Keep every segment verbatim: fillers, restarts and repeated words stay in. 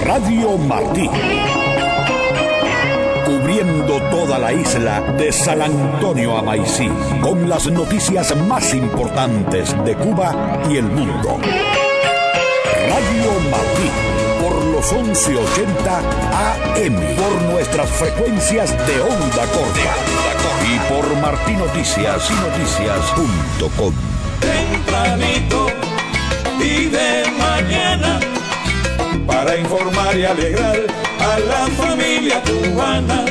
Radio Martí. Cubriendo toda la isla de San Antonio a Maicí, con las noticias más importantes de Cuba y el mundo. Radio Martí, por los once ochenta A M, por nuestras frecuencias de onda corta y por martinoticias y noticias punto com. Tempranito y de mañana, para informar y alegrar a la familia cubana.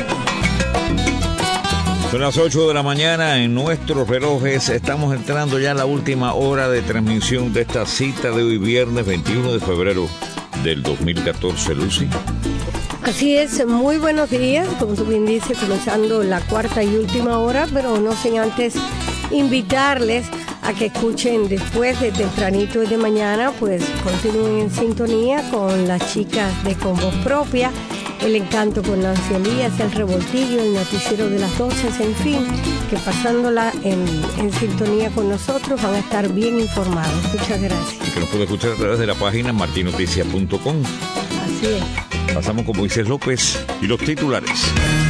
Son las ocho de la mañana en nuestros relojes. Estamos entrando ya en la última hora de transmisión de esta cita de hoy, viernes veintiuno de febrero del dos mil catorce, Lucy. Así es, muy buenos días, como tú bien dices, comenzando la cuarta y última hora, pero no sin antes invitarles a que escuchen después de tempranito y de mañana, pues continúen en sintonía con las chicas de Con Voz Propia, El Encanto con Nancy Elías, El Revoltillo, el noticiero de las doce, en fin, que pasándola en, en sintonía con nosotros van a estar bien informados. Muchas gracias. Y que nos puede escuchar a través de la página martinoticias punto com. Así es. Pasamos con Moisés López y los titulares.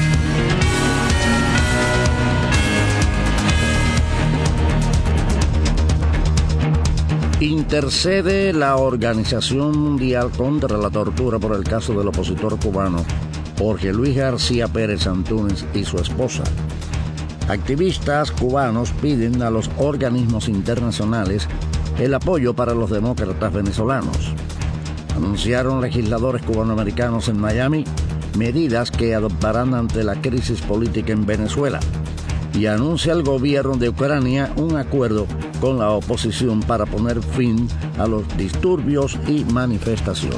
Intercede la Organización Mundial contra la Tortura por el caso del opositor cubano Jorge Luis García Pérez Antúnez y su esposa. Activistas cubanos piden a los organismos internacionales el apoyo para los demócratas venezolanos. Anunciaron legisladores cubanoamericanos en Miami medidas que adoptarán ante la crisis política en Venezuela. Y anuncia el gobierno de Ucrania un acuerdo con la oposición para poner fin a los disturbios y manifestaciones.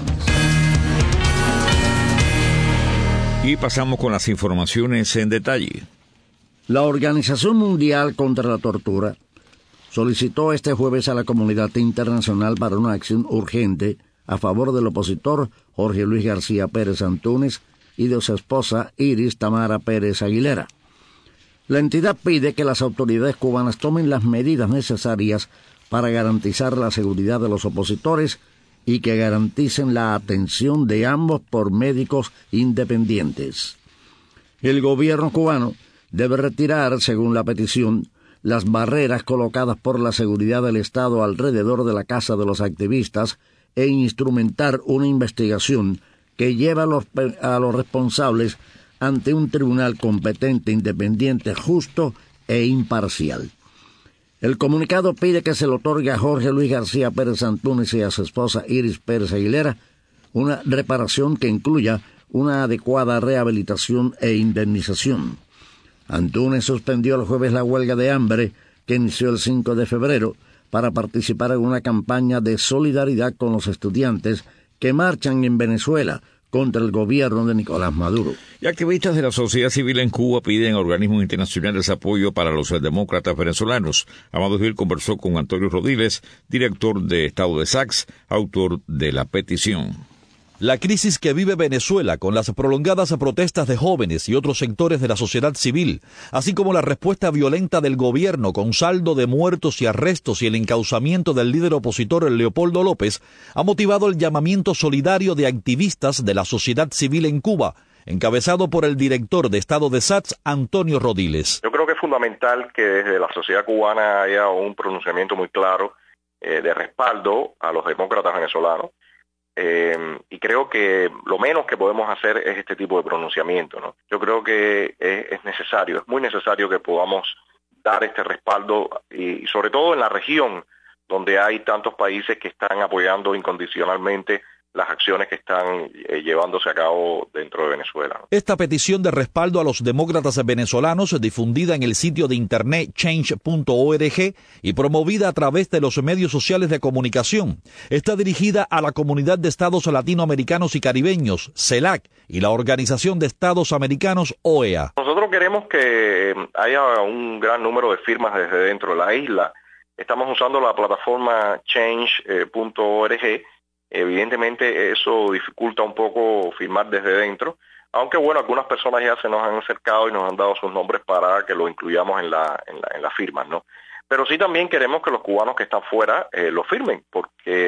Y pasamos con las informaciones en detalle. La Organización Mundial contra la Tortura solicitó este jueves a la comunidad internacional para una acción urgente a favor del opositor Jorge Luis García Pérez Antúnez y de su esposa Iris Tamara Pérez Aguilera. La entidad pide que las autoridades cubanas tomen las medidas necesarias para garantizar la seguridad de los opositores y que garanticen la atención de ambos por médicos independientes. El gobierno cubano debe retirar, según la petición, las barreras colocadas por la seguridad del Estado alrededor de la casa de los activistas e instrumentar una investigación que lleve a los, a los responsables ante un tribunal competente, independiente, justo e imparcial. El comunicado pide que se le otorgue a Jorge Luis García Pérez Antúnez y a su esposa Iris Pérez Aguilera una reparación que incluya una adecuada rehabilitación e indemnización. Antúnez suspendió el jueves la huelga de hambre que inició el cinco de febrero para participar en una campaña de solidaridad con los estudiantes que marchan en Venezuela contra el gobierno de Nicolás Maduro. Y activistas de la sociedad civil en Cuba piden a organismos internacionales apoyo para los demócratas venezolanos. Amado Gil conversó con Antonio Rodiles, director de Estado de Sax, autor de la petición. La crisis que vive Venezuela con las prolongadas protestas de jóvenes y otros sectores de la sociedad civil, así como la respuesta violenta del gobierno con saldo de muertos y arrestos y el encausamiento del líder opositor Leopoldo López, ha motivado el llamamiento solidario de activistas de la sociedad civil en Cuba, encabezado por el director de Estado de Sax, Antonio Rodiles. Yo creo que es fundamental que desde la sociedad cubana haya un pronunciamiento muy claro eh, de respaldo a los demócratas venezolanos. Eh, y creo que lo menos que podemos hacer es este tipo de pronunciamiento, ¿no? Yo creo que es, es necesario, es muy necesario que podamos dar este respaldo y, y sobre todo en la región donde hay tantos países que están apoyando incondicionalmente las acciones que están eh, llevándose a cabo dentro de Venezuela. Esta petición de respaldo a los demócratas venezolanos, difundida en el sitio de internet change punto org y promovida a través de los medios sociales de comunicación, está dirigida a la Comunidad de Estados Latinoamericanos y Caribeños, CELAC, y la Organización de Estados Americanos, O E A. Nosotros queremos que haya un gran número de firmas desde dentro de la isla. Estamos usando la plataforma change punto org. Evidentemente eso dificulta un poco firmar desde dentro, aunque bueno, algunas personas ya se nos han acercado y nos han dado sus nombres para que lo incluyamos en la en la, en las firmas, ¿no? Pero sí también queremos que los cubanos que están fuera eh, lo firmen, porque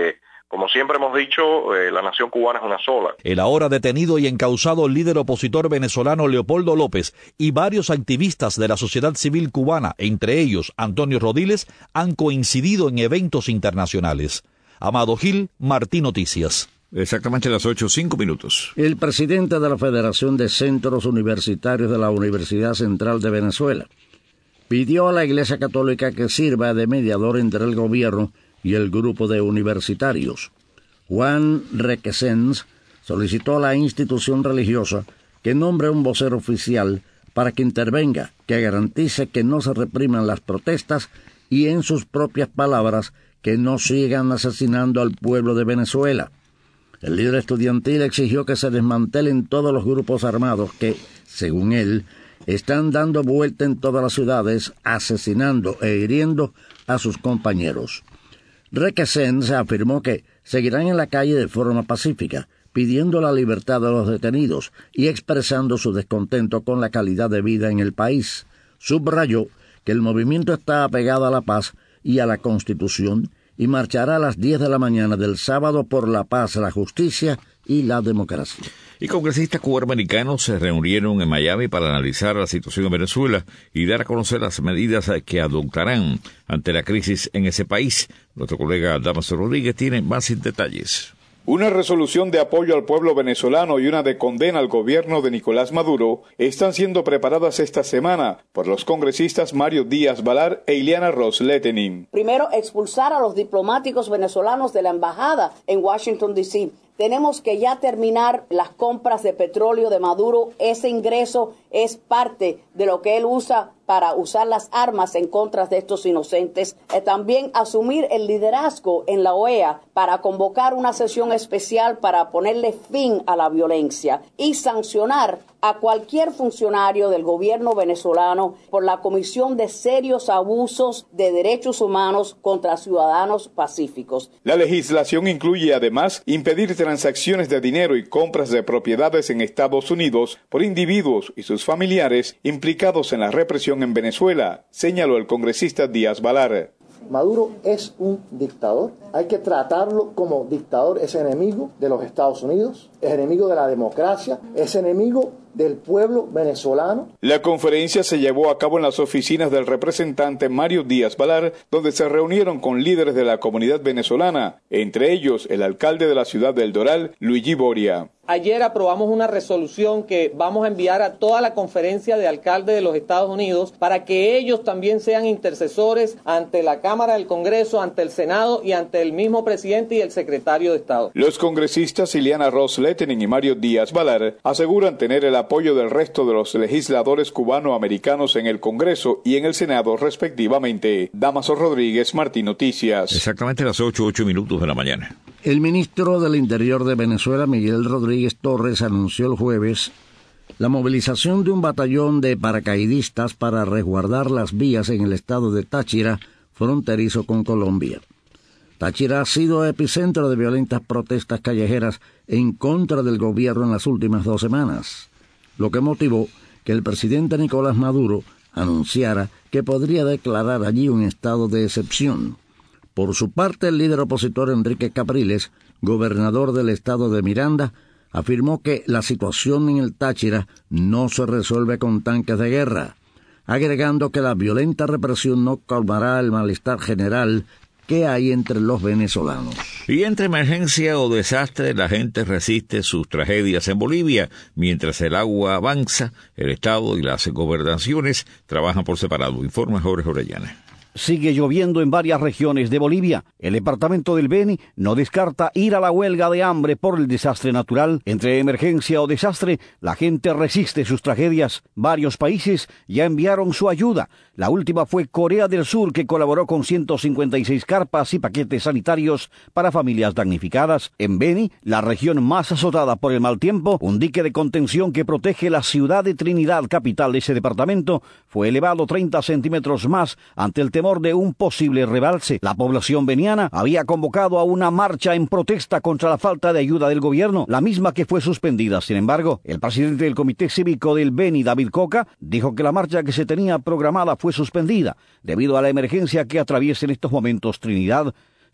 Como siempre hemos dicho, eh, la nación cubana es una sola. El ahora detenido y encausado líder opositor venezolano Leopoldo López y varios activistas de la sociedad civil cubana, entre ellos Antonio Rodiles, han coincidido en eventos internacionales. Amado Gil, Martín Noticias. Exactamente las ocho, cinco minutos. El presidente de la Federación de Centros Universitarios de la Universidad Central de Venezuela pidió a la Iglesia Católica que sirva de mediador entre el gobierno y el grupo de universitarios. Juan Requesens solicitó a la institución religiosa que nombre un vocero oficial para que intervenga, que garantice que no se repriman las protestas y, en sus propias palabras, que no sigan asesinando al pueblo de Venezuela. El líder estudiantil exigió que se desmantelen todos los grupos armados que, según él, están dando vuelta en todas las ciudades, asesinando e hiriendo a sus compañeros. Requesens afirmó que seguirán en la calle de forma pacífica, pidiendo la libertad de los detenidos y expresando su descontento con la calidad de vida en el país. Subrayó que el movimiento está apegado a la paz y a la Constitución y marchará a las diez de la mañana del sábado por la paz, la justicia y la democracia. Y congresistas cubanos se reunieron en Miami para analizar la situación en Venezuela y dar a conocer las medidas que adoptarán ante la crisis en ese país. Nuestro colega Damaso Rodríguez tiene más detalles. Una resolución de apoyo al pueblo venezolano y una de condena al gobierno de Nicolás Maduro están siendo preparadas esta semana por los congresistas Mario Díaz-Balart e Ileana Ros-Lehtinen. Primero, expulsar a los diplomáticos venezolanos de la embajada en Washington, D C Tenemos que ya terminar las compras de petróleo de Maduro. Ese ingreso es parte de lo que él usa para usar las armas en contra de estos inocentes. Eh, también asumir el liderazgo en la O E A para convocar una sesión especial para ponerle fin a la violencia y sancionar a cualquier funcionario del gobierno venezolano por la comisión de serios abusos de derechos humanos contra ciudadanos pacíficos. La legislación incluye además impedir transacciones de dinero y compras de propiedades en Estados Unidos por individuos y sus familiares implicados en la represión en Venezuela, señaló el congresista Díaz-Balart. Maduro es un dictador, hay que tratarlo como dictador, es enemigo de los Estados Unidos, es enemigo de la democracia, es enemigo del pueblo venezolano. La conferencia se llevó a cabo en las oficinas del representante Mario Díaz-Balart, donde se reunieron con líderes de la comunidad venezolana, entre ellos el alcalde de la ciudad del Doral, Luigi Boria. Ayer aprobamos una resolución que vamos a enviar a toda la conferencia de alcaldes de los Estados Unidos para que ellos también sean intercesores ante la Cámara del Congreso, ante el Senado y ante el mismo presidente y el secretario de Estado. Los congresistas Ileana Ros-Lehtinen y Mario Díaz-Balart aseguran tener el apoyo del resto de los legisladores cubano-americanos en el Congreso y en el Senado respectivamente. Damaso Rodríguez, Martín Noticias. Exactamente las ocho, ocho minutos de la mañana. El ministro del Interior de Venezuela, Miguel Rodríguez Torres, anunció el jueves la movilización de un batallón de paracaidistas para resguardar las vías en el estado de Táchira, fronterizo con Colombia. Táchira ha sido epicentro de violentas protestas callejeras en contra del gobierno en las últimas dos semanas, lo que motivó que el presidente Nicolás Maduro anunciara que podría declarar allí un estado de excepción. Por su parte, el líder opositor Enrique Capriles, gobernador del estado de Miranda, afirmó que la situación en el Táchira no se resuelve con tanques de guerra, agregando que la violenta represión no calmará el malestar general que hay entre los venezolanos. Y entre emergencia o desastre, la gente resiste sus tragedias en Bolivia. Mientras el agua avanza, el Estado y las gobernaciones trabajan por separado. Informa Jorge Orellana. Sigue lloviendo en varias regiones de Bolivia. El departamento del Beni no descarta ir a la huelga de hambre por el desastre natural. Entre emergencia o desastre, la gente resiste sus tragedias. Varios países ya enviaron su ayuda. La última fue Corea del Sur, que colaboró con ciento cincuenta y seis carpas y paquetes sanitarios para familias damnificadas. En Beni, la región más azotada por el mal tiempo, un dique de contención que protege la ciudad de Trinidad, capital de ese departamento, fue elevado treinta centímetros más ante el temor de un posible rebalse. La población beniana había convocado a una marcha en protesta contra la falta de ayuda del gobierno, la misma que fue suspendida. Sin embargo, el presidente del Comité Cívico del Beni, David Coca, dijo que la marcha que se tenía programada fue suspendida debido a la emergencia que atraviesa en estos momentos Trinidad.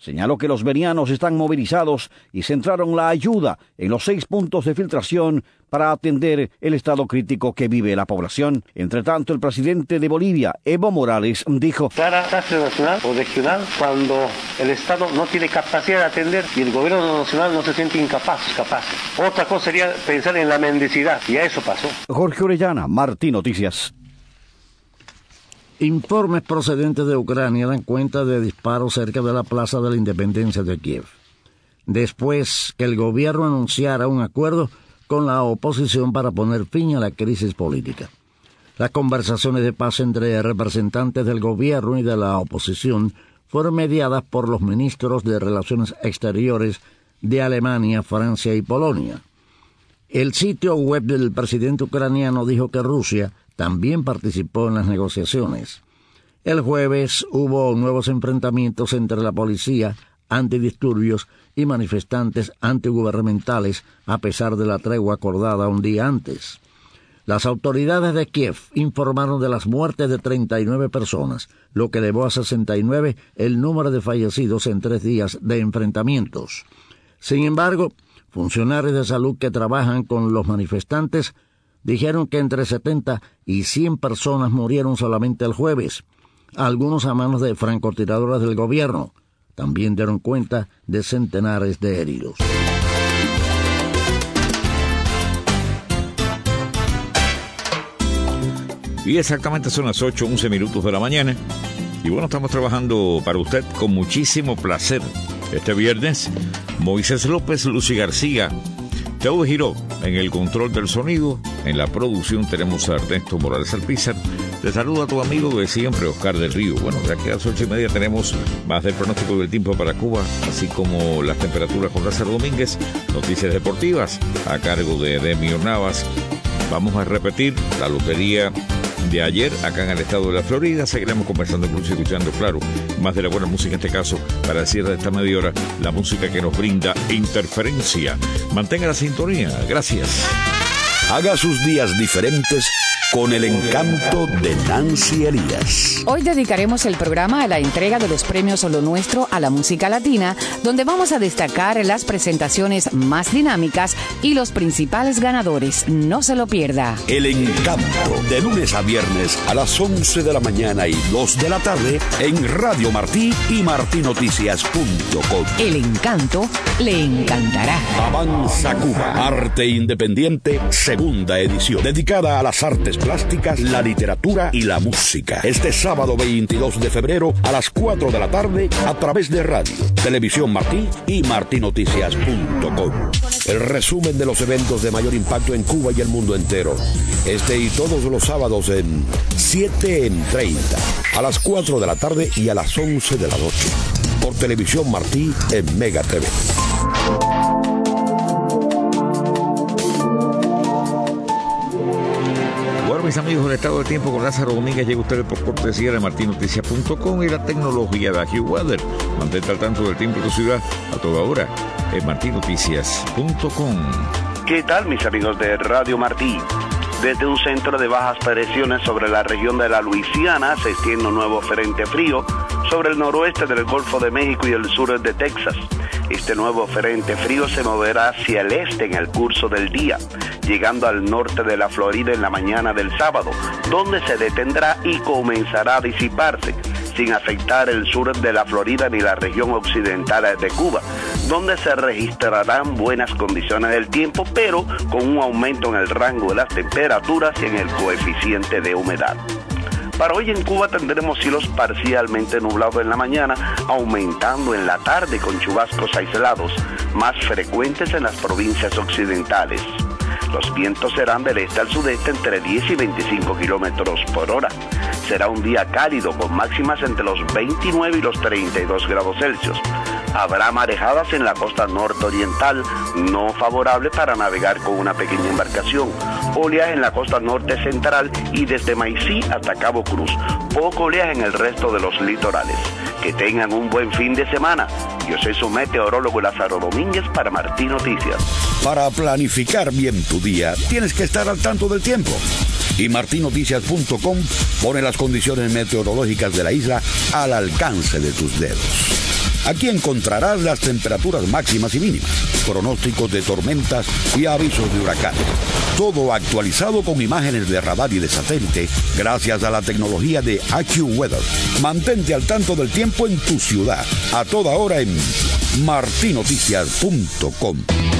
Señaló que los benianos están movilizados y centraron la ayuda en los seis puntos de filtración para atender el estado crítico que vive la población. Entre tanto, el presidente de Bolivia, Evo Morales, dijo: desastre nacional o regional cuando el Estado no tiene capacidad de atender y el gobierno nacional no se siente incapaz, capaz. Otra cosa sería pensar en la mendicidad, y a eso pasó. Jorge Orellana, Martí Noticias. Informes procedentes de Ucrania dan cuenta de disparos cerca de la Plaza de la Independencia de Kiev, después que el gobierno anunciara un acuerdo con la oposición para poner fin a la crisis política. Las conversaciones de paz entre representantes del gobierno y de la oposición fueron mediadas por los ministros de Relaciones Exteriores de Alemania, Francia y Polonia. El sitio web del presidente ucraniano dijo que Rusia también participó en las negociaciones. El jueves hubo nuevos enfrentamientos entre la policía antidisturbios y manifestantes antigubernamentales a pesar de la tregua acordada un día antes. Las autoridades de Kiev informaron de las muertes de treinta y nueve personas, lo que elevó a sesenta y nueve el número de fallecidos en tres días de enfrentamientos. Sin embargo, funcionarios de salud que trabajan con los manifestantes dijeron que entre setenta y cien personas murieron solamente el jueves, algunos a manos de francotiradores del gobierno. También dieron cuenta de centenares de heridos. Y exactamente son las ocho once minutos de la mañana. Y bueno, estamos trabajando para usted con muchísimo placer. Este viernes, Moisés López, Lucy García, Teo Giró en el control del sonido. En la producción tenemos a Ernesto Morales Alpizar. Te saluda a tu amigo de siempre, Oscar del Río. Bueno, ya que a las ocho y media tenemos más del pronóstico del tiempo para Cuba, así como las temperaturas con Lázaro Domínguez, noticias deportivas a cargo de Demio Navas. Vamos a repetir la lotería de ayer acá en el estado de la Florida. Seguiremos conversando, incluso escuchando, claro, más de la buena música, en este caso, para el cierre de esta media hora, la música que nos brinda Interferencia. Mantenga la sintonía. Gracias. Haga sus días diferentes con el encanto de Nancy Elías. Hoy dedicaremos el programa a la entrega de los premios Lo Nuestro a la música latina, donde vamos a destacar las presentaciones más dinámicas y los principales ganadores. No se lo pierda. El encanto, de lunes a viernes a las once de la mañana y dos de la tarde en Radio Martí y martí noticias punto com. El encanto le encantará. Avanza Cuba, arte independiente, segunda edición, dedicada a las artes plásticas, la literatura y la música. Este sábado veintidós de febrero a las cuatro de la tarde a través de radio, televisión Martí y martí noticias punto com. El resumen de los eventos de mayor impacto en Cuba y el mundo entero. Este y todos los sábados en siete en treinta, a las cuatro de la tarde y a las once de la noche. Por televisión Martí en Mega T V. Mis amigos, el estado del tiempo con Lázaro Domínguez llega a ustedes por cortesía de martí noticias punto com y la tecnología de AccuWeather. Mantente al tanto del tiempo de tu ciudad a toda hora en martí noticias punto com. ¿Qué tal, mis amigos de Radio Martí? Desde un centro de bajas presiones sobre la región de la Luisiana se extiende un nuevo frente frío sobre el noroeste del Golfo de México y el sur de Texas. Este nuevo frente frío se moverá hacia el este en el curso del día, llegando al norte de la Florida en la mañana del sábado, donde se detendrá y comenzará a disiparse, sin afectar el sur de la Florida ni la región occidental de Cuba, donde se registrarán buenas condiciones del tiempo, pero con un aumento en el rango de las temperaturas y en el coeficiente de humedad. Para hoy en Cuba tendremos cielos parcialmente nublados en la mañana, aumentando en la tarde con chubascos aislados, más frecuentes en las provincias occidentales. Los vientos serán del este al sudeste entre diez y veinticinco kilómetros por hora. Será un día cálido con máximas entre los veintinueve y los treinta y dos grados Celsius. Habrá marejadas en la costa norte-oriental, no favorable para navegar con una pequeña embarcación. Oleaje en la costa norte central y desde Maicí hasta Cabo Cruz. Poco oleaje en el resto de los litorales. Que tengan un buen fin de semana. Yo soy su meteorólogo Lázaro Domínguez para Martí Noticias. Para planificar bien tu día, tienes que estar al tanto del tiempo. Y martí noticias punto com pone las condiciones meteorológicas de la isla al alcance de tus dedos. Aquí encontrarás las temperaturas máximas y mínimas, pronósticos de tormentas y avisos de huracanes. Todo actualizado con imágenes de radar y de satélite gracias a la tecnología de AccuWeather. Mantente al tanto del tiempo en tu ciudad, a toda hora en marti noticias punto com.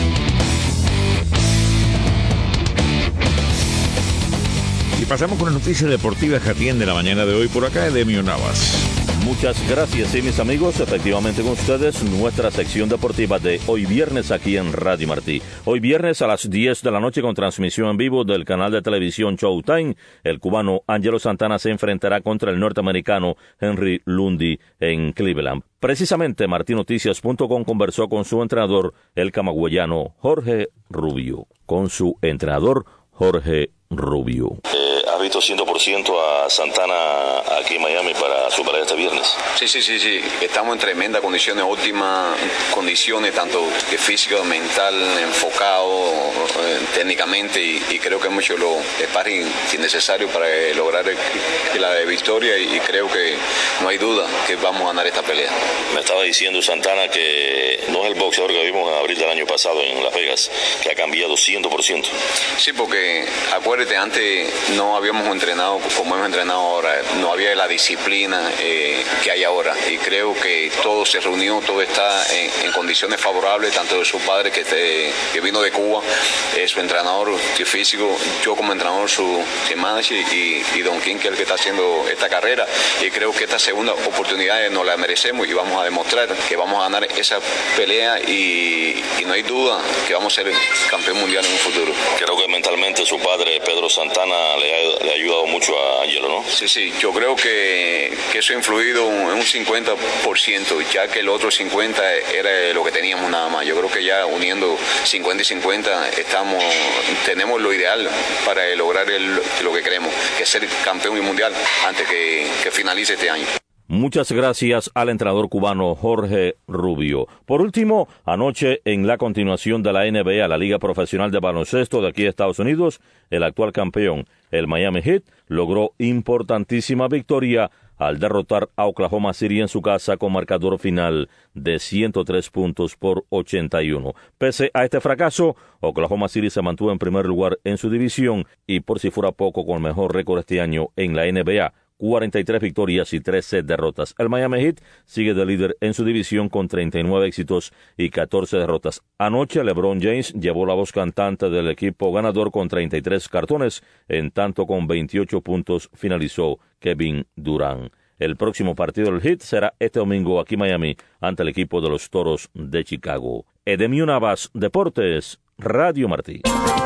Y pasamos con las noticias deportivas que atiende la mañana de hoy por acá, Edemio Navas. Muchas gracias, sí, mis amigos. Efectivamente con ustedes, nuestra sección deportiva de hoy viernes aquí en Radio Martí. Hoy viernes a las diez de la noche con transmisión en vivo del canal de televisión Showtime, el cubano Angelo Santana se enfrentará contra el norteamericano Henry Lundy en Cleveland. Precisamente marti noticias punto com conversó con su entrenador, el camagüeyano Jorge Rubio. Con su entrenador, Jorge Rubio. Eh, ¿Has visto cien por ciento a Santana aquí en Miami para su pelea este viernes? Sí, sí, sí, sí. Estamos en tremendas condiciones, óptimas condiciones, tanto que físico, mental, enfocado eh, técnicamente, y, y creo que hemos hecho los sparring necesarios para eh, lograr el, la victoria, y, y creo que no hay duda que vamos a ganar esta pelea. Me estaba diciendo Santana que no es el boxeador que vimos en abril del año pasado en Las Vegas, que ha cambiado cien por ciento. Sí, porque acuérdate, antes no habíamos entrenado como hemos entrenado ahora, no había la disciplina eh, que hay ahora, y creo que todo se reunió, todo está en, en condiciones favorables, tanto de su padre que, te, que vino de Cuba, eh, su entrenador físico, yo como entrenador, su manager, y, y Don King, que es el que está haciendo esta carrera, y creo que esta segunda oportunidad nos la merecemos y vamos a demostrar que vamos a ganar esa pelea, y, y no hay duda que vamos a ser campeón mundial en un futuro. Creo que mentalmente su padre, Pedro Santana, le ha, le ha ayudado mucho a Angelo, ¿no? Sí, sí, yo creo que, que eso ha influido en un cincuenta por ciento, ya que el otro cincuenta por ciento era lo que teníamos nada más. Yo creo que ya uniendo cincuenta y cincuenta estamos, tenemos lo ideal para lograr el, lo que queremos, que es ser campeón mundial antes que, que finalice este año. Muchas gracias al entrenador cubano Jorge Rubio. Por último, anoche en la continuación de la N B A, la Liga Profesional de Baloncesto de aquí de Estados Unidos, el actual campeón, el Miami Heat, logró importantísima victoria al derrotar a Oklahoma City en su casa con marcador final de ciento tres puntos por ochenta y uno. Pese a este fracaso, Oklahoma City se mantuvo en primer lugar en su división y, por si fuera poco, con el mejor récord este año en la N B A. cuarenta y tres victorias y trece derrotas. El Miami Heat sigue de líder en su división con treinta y nueve éxitos y catorce derrotas. Anoche LeBron James llevó la voz cantante del equipo ganador con treinta y tres cartones, en tanto con veintiocho puntos finalizó Kevin Durant. El próximo partido del Heat será este domingo aquí en Miami ante el equipo de los Toros de Chicago. Edemio Navas, Deportes, Radio Martí.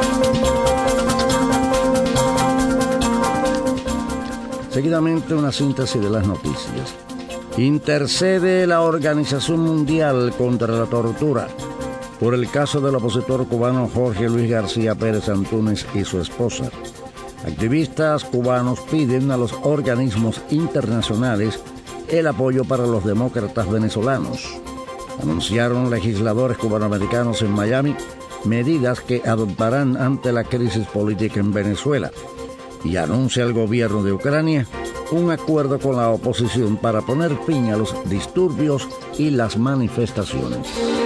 Seguidamente una síntesis de las noticias. Intercede la Organización Mundial contra la Tortura por el caso del opositor cubano Jorge Luis García Pérez Antúnez y su esposa. Activistas cubanos piden a los organismos internacionales el apoyo para los demócratas venezolanos. Anunciaron legisladores cubanoamericanos en Miami medidas que adoptarán ante la crisis política en Venezuela. Y anuncia el gobierno de Ucrania un acuerdo con la oposición para poner fin a los disturbios y las manifestaciones.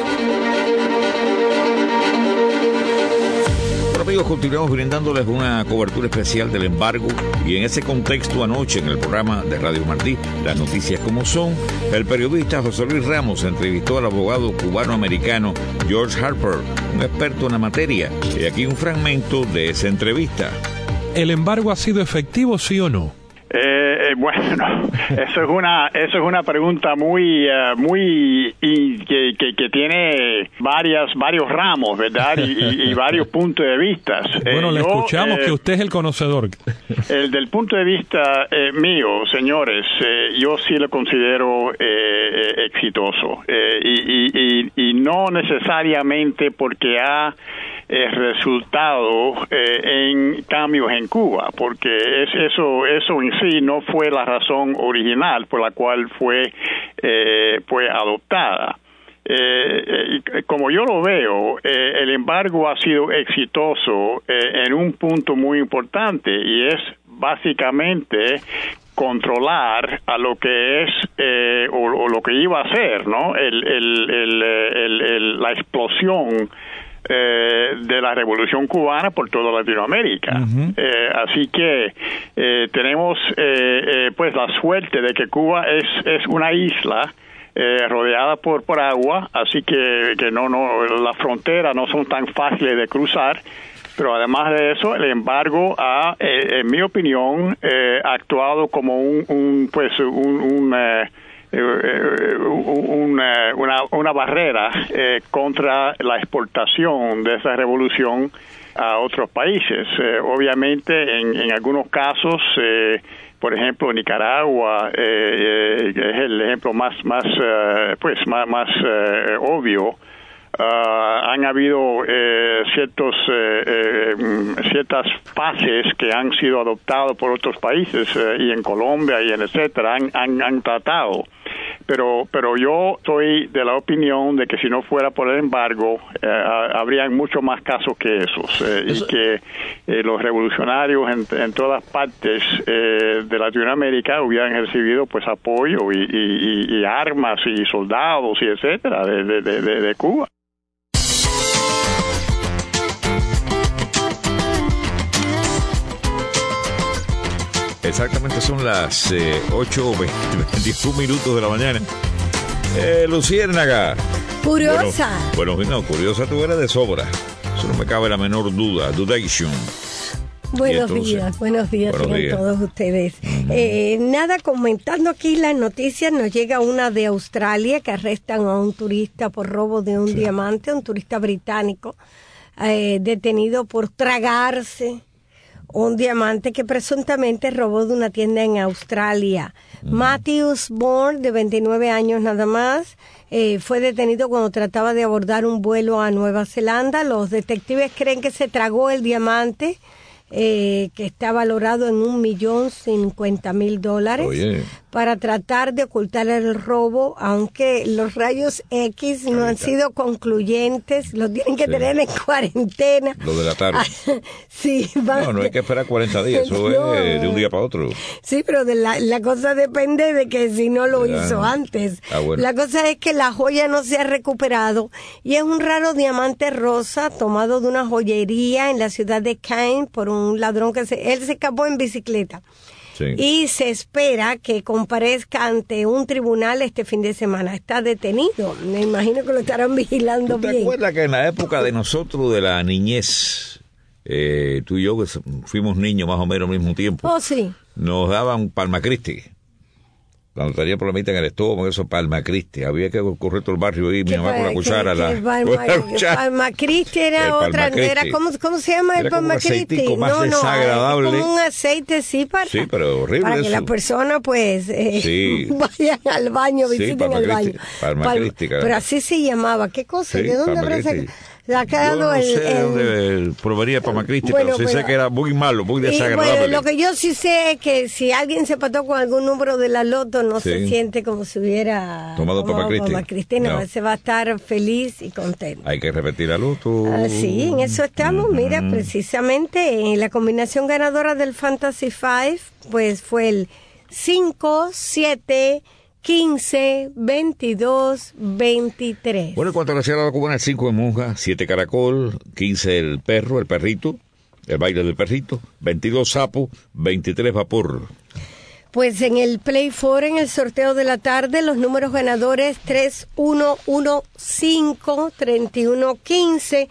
Bueno, amigos, continuamos brindándoles una cobertura especial del embargo, y en ese contexto anoche en el programa de Radio Martí, Las Noticias Como Son, el periodista José Luis Ramos entrevistó al abogado cubano-americano George Harper, un experto en la materia, y aquí un fragmento de esa entrevista. ¿El embargo ha sido efectivo, sí o no? Eh, bueno, eso es una eso es una pregunta muy uh, muy y que, que, que tiene varias varios ramos, ¿verdad? Y, y, y varios puntos de vista. Bueno, eh, le yo, escuchamos eh, que usted es el conocedor. El del punto de vista eh, mío, señores, eh, yo sí lo considero eh, exitoso eh, y, y, y, y no necesariamente porque ha eh, resultado eh, en cambios en Cuba, porque es eso eso en sí no fue la razón original por la cual fue eh, fue adoptada. Eh, eh, como yo lo veo, eh, el embargo ha sido exitoso eh, en un punto muy importante, y es básicamente controlar a lo que es eh, o, o lo que iba a ser, ¿no? El, el, el, el, el, la explosión eh, de la Revolución Cubana por toda Latinoamérica. Uh-huh. Eh, así que eh, tenemos eh, eh, pues la suerte de que Cuba es es una isla eh, rodeada por por agua, así que que no no las fronteras no son tan fáciles de cruzar. Pero además de eso, el embargo ha, eh, en mi opinión, eh, actuado como un, un pues un, un eh, eh, un, eh, una, una barrera eh, contra la exportación de esa revolución a otros países. Eh, obviamente, en, en algunos casos, eh, por ejemplo, Nicaragua eh, eh, es el ejemplo más más eh, pues más más eh, obvio. Uh, han habido eh, ciertos eh, eh, ciertas fases que han sido adoptadas por otros países eh, y en Colombia y en etcétera han, han, han tratado, pero pero yo soy de la opinión de que si no fuera por el embargo eh, habrían muchos más casos que esos eh, Eso... y que eh, los revolucionarios en, en todas partes eh, de Latinoamérica hubieran recibido pues apoyo y, y, y armas y soldados y etcétera de, de, de, de Cuba. Exactamente son las eh, ocho veintiuno minutos de la mañana. Eh, Luciérnaga. Curiosa. Bueno, bueno, no, curiosa tú eres de sobra. Eso no me cabe la menor duda. Dudation. Buenos entonces, días, buenos días a todos ustedes. Uh-huh. Eh, nada, comentando aquí las noticias, nos llega una de Australia que arrestan a un turista por robo de un sí. diamante, un turista británico eh, detenido por tragarse un diamante que presuntamente robó de una tienda en Australia. Mm. Matthews Bourne, de veintinueve años nada más, eh, fue detenido cuando trataba de abordar un vuelo a Nueva Zelanda. Los detectives creen que se tragó el diamante, eh, que está valorado en un millón cincuenta mil dólares, Oye. para tratar de ocultar el robo, aunque los rayos X no Ahorita. han sido concluyentes, lo tienen que sí. tener en cuarentena. Lo de la tarde. sí, van... No, no hay que esperar cuarenta días, eso no. es de un día para otro. Sí, pero de la, la cosa depende de que si no lo ya. hizo antes. Ah, bueno. La cosa es que la joya no se ha recuperado y es un raro diamante rosa tomado de una joyería en la ciudad de Cairns por un ladrón que se, él se escapó en bicicleta. Sí. Y se espera que comparezca ante un tribunal este fin de semana. Está detenido. Me imagino que lo estarán vigilando ¿Tú te bien. ¿Te acuerdas que en la época de nosotros, de la niñez, eh, tú y yo, que fuimos niños más o menos al mismo tiempo, oh, sí. nos daban Palma Christi? Cuando tenía problemita en el estómago, eso, Palma Christi. Había que correr todo el barrio ahí, mi mamá con la cuchara. La, Palma, la cuchara. Palma Christi era el otra, era ¿cómo, ¿cómo se llama el Palma Christi? Más no, desagradable. no, como un aceite, sí, para, sí, pero horrible para que eso. las personas, pues, eh, sí. vayan al baño, visiten sí, el baño. Palma Palma, Christi, pero así se llamaba. ¿Qué cosa? Sí, ¿De dónde habrá sacado? Le ha quedado yo no el, sé de el... dónde provenía Palma Christi, bueno, pero sí pero... sé que era muy malo, muy desagradable. Y bueno, lo que yo sí sé es que si alguien se pató con algún número de la loto, no sí. se siente como si hubiera tomado Palma Christi. Palma Christi, no, no, se va a estar feliz y contento. Hay que repetir la loto. Ah, sí, en eso estamos. Mm-hmm. Mira, precisamente en la combinación ganadora del Fantasy Five, pues fue el cinco, siete... quince, veintidós, veintitrés. Bueno, en cuanto a la Sierra Cubana, el cinco de monja, siete caracol, quince el perro, el perrito, el baile del perrito, veintidós sapo, veintitrés vapor. Pues en el Play cuatro, en el sorteo de la tarde, los números ganadores tres uno uno cinco, treinta y uno quince.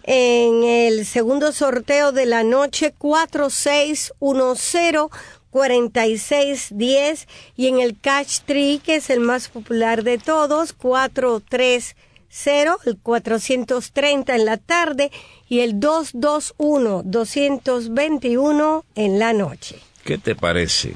En el segundo sorteo de la noche, cuatro seis uno cero, cuarenta y seis diez, y en el Catch tres, que es el más popular de todos, cuatro tres cero, el cuatrocientos treinta en la tarde, y el dos dos uno, doscientos veintiuno en la noche. ¿Qué te parece?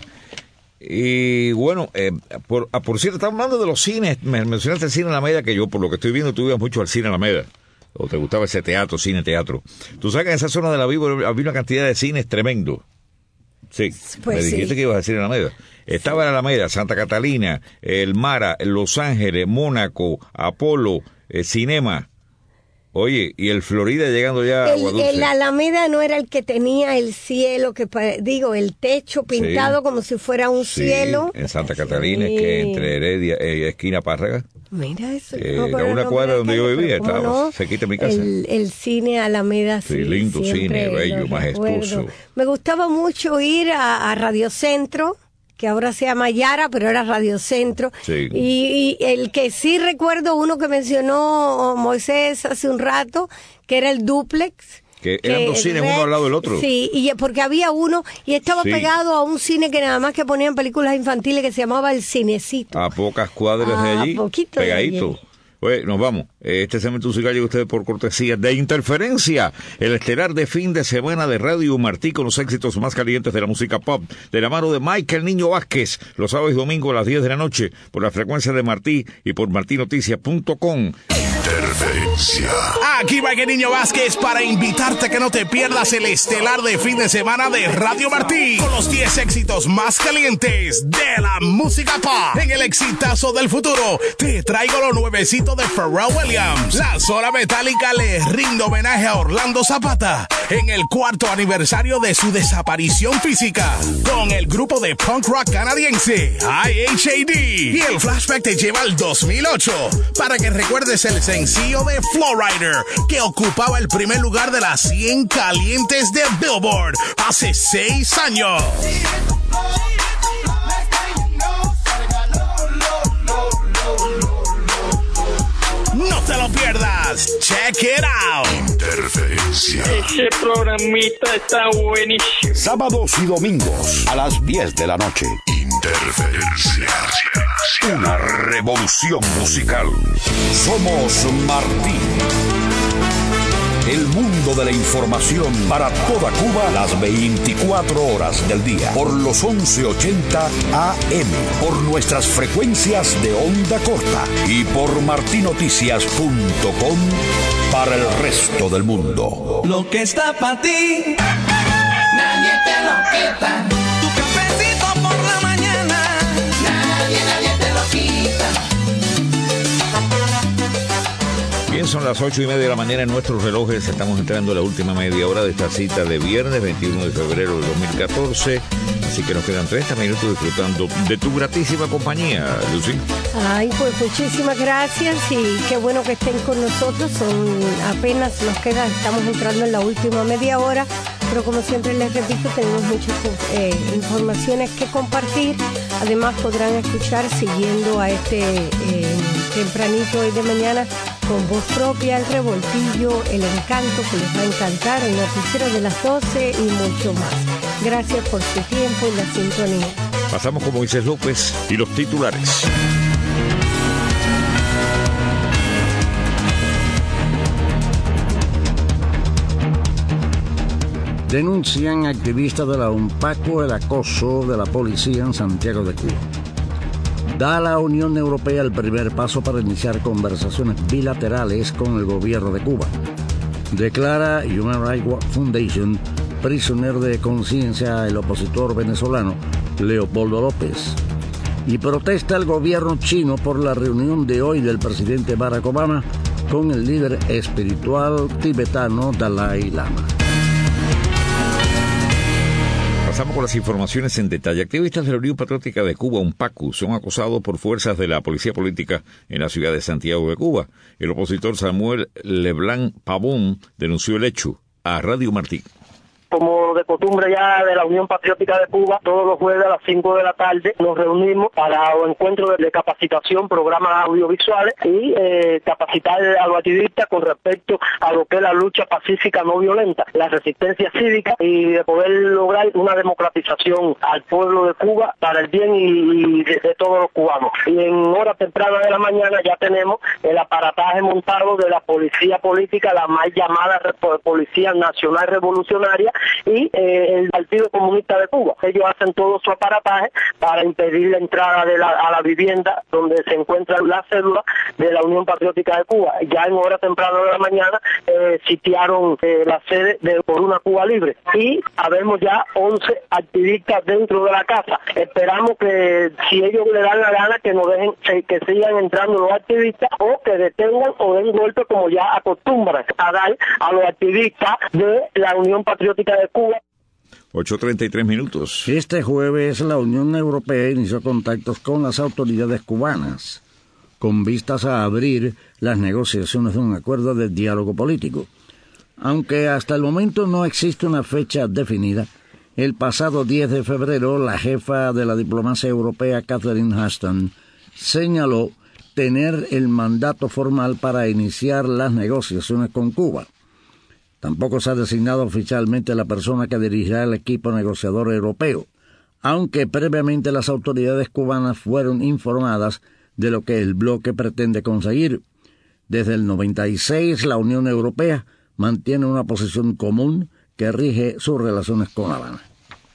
Y bueno, eh, por, ah, por cierto, estamos hablando de los cines. Me mencionaste el cine Alameda, que yo, por lo que estoy viendo, tú ibas mucho al cine Alameda. O te gustaba ese teatro, cine, teatro. Tú sabes que en esa zona de la Víbora había una cantidad de cines tremendo. Sí, pues me dijiste sí. que ibas a decir en Alameda. Estaba en Alameda, Santa Catalina, El Mara, Los Ángeles, Mónaco, Apolo, eh, Cinema. Oye, y el Florida llegando ya a el, Agua Dulce. El Alameda no era el que tenía el cielo, que digo, el techo pintado sí, como si fuera un sí, cielo. En Santa Catalina, sí. Que entre Heredia, eh, esquina Párraga. Mira eso. Eh, no, era una cuadra donde yo vivía, estaba no, cerquita de mi casa. El, el cine Alameda, sí. Sí, lindo cine, bello, majestuoso. Me gustaba mucho ir a, a Radio Centro, que ahora se llama Yara, pero era Radio Centro. Sí. Y, y el que sí recuerdo, uno que mencionó Moisés hace un rato, que era el Duplex. Que eran dos cines, uno al lado del otro. Sí, y porque había uno, y estaba sí. pegado a un cine que nada más que ponían películas infantiles, que se llamaba El Cinecito. A pocas cuadras ah, de allí, pegadito. De allí. Pues nos vamos. Este segmento musical llega a ustedes por cortesía de Interferencia, el estelar de fin de semana de Radio Martí con los éxitos más calientes de la música pop, de la mano de Michael Niño Vázquez, los sábados y domingos a las diez de la noche, por la frecuencia de Martí y por martí noticias punto com. Interferencia. Aquí Michael Niño Vázquez para invitarte a que no te pierdas el estelar de fin de semana de Radio Martí, con los diez éxitos más calientes de la música pop. En el exitazo del futuro, te traigo lo nuevecito de Pharrell Williams. La Zona Metálica le rinde homenaje a Orlando Zapata en el cuarto aniversario de su desaparición física, con el grupo de punk rock canadiense I H A D. Y el flashback te lleva al dos mil ocho para que recuerdes el sencillo de Flowrider, que ocupaba el primer lugar de las cien calientes de Billboard hace seis años. No te lo pierdas. Check it out. Interferencia. Ese programita está buenísimo. Sábados y domingos a las diez de la noche. Interferencia. Una revolución musical. Somos Martí. El mundo de la información para toda Cuba las veinticuatro horas del día. Por los once ochenta A M. Por nuestras frecuencias de onda corta. Y por martí noticias punto com para el resto del mundo. Lo que está para ti, nadie te lo quita. Tu cafecito por la mañana, nadie, nadie te lo quita. Bien, son las ocho y media de la mañana en nuestros relojes. Estamos entrando en la última media hora de esta cita de viernes veintiuno de febrero de dos mil catorce. Así que nos quedan treinta minutos disfrutando de tu gratísima compañía, Lucy. Ay, pues muchísimas gracias y qué bueno que estén con nosotros. Son apenas nos queda, estamos entrando en la última media hora, pero como siempre les repito, tenemos muchas eh, informaciones que compartir. Además podrán escuchar siguiendo a este eh, tempranito hoy de mañana con voz propia, el revoltillo, el encanto que les va a encantar, el noticiero de las doce y mucho más. Gracias por su tiempo y la sintonía. Pasamos con Moisés López y los titulares. Denuncian activistas de la UNPACO el acoso de la policía en Santiago de Cuba. Da la Unión Europea el primer paso para iniciar conversaciones bilaterales con el gobierno de Cuba. Declara Human Rights Watch Foundation prisionero de conciencia el opositor venezolano Leopoldo López. Y protesta el gobierno chino por la reunión de hoy del presidente Barack Obama con el líder espiritual tibetano Dalai Lama. Pasamos con las informaciones en detalle. Activistas de la Unión Patriótica de Cuba, UNPACU, son acosados por fuerzas de la policía política en la ciudad de Santiago de Cuba. El opositor Samuel Leblanc Pavón denunció el hecho a Radio Martí. Como de costumbre ya de la Unión Patriótica de Cuba, todos los jueves a las cinco de la tarde nos reunimos para un encuentro de capacitación, programas audiovisuales y eh, capacitar a los activistas con respecto a lo que es la lucha pacífica no violenta, la resistencia cívica y de poder lograr una democratización al pueblo de Cuba para el bien y, y de, de todos los cubanos. Y en horas tempranas de la mañana ya tenemos el aparataje montado de la policía política, la mal llamada Policía Nacional Revolucionaria, y y eh, el Partido Comunista de Cuba. Ellos hacen todo su aparataje para impedir la entrada de la, a la vivienda donde se encuentra la cédula de la Unión Patriótica de Cuba. Ya en hora temprana de la mañana eh, sitiaron eh, la sede de Por una Cuba Libre y habemos ya once activistas dentro de la casa. Esperamos que si ellos le dan la gana que nos dejen, que sigan entrando los activistas o que detengan o den golpe como ya acostumbran a dar a los activistas de la Unión Patriótica de Cuba. ocho treinta y tres minutos. Este jueves la Unión Europea inició contactos con las autoridades cubanas con vistas a abrir las negociaciones de un acuerdo de diálogo político. Aunque hasta el momento no existe una fecha definida, el pasado diez de febrero la jefa de la diplomacia europea, Catherine Ashton, señaló tener el mandato formal para iniciar las negociaciones con Cuba. Tampoco se ha designado oficialmente la persona que dirigirá el equipo negociador europeo, aunque previamente las autoridades cubanas fueron informadas de lo que el bloque pretende conseguir. Desde el noventa y seis, la Unión Europea mantiene una posición común que rige sus relaciones con La Habana.